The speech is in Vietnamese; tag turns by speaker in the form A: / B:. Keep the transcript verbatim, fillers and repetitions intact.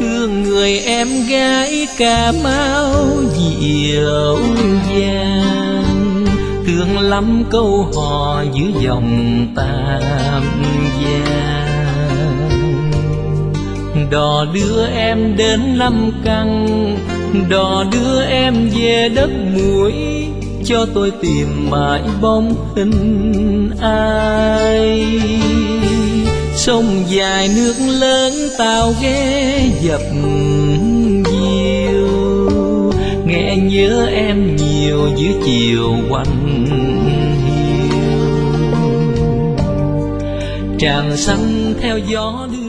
A: thương người em gái Cà Mau dịu dàng, thương lắm câu hò giữa dòng Tam Giang. Đò đưa em đến Năm Căn, đò đưa em về đất Muối, cho tôi tìm mãi bóng hình ai. Sông dài nước lớn tàu ghé dập dìu, nghe nhớ em nhiều giữa chiều quạnh hiu. Tràm xanh theo gió đưa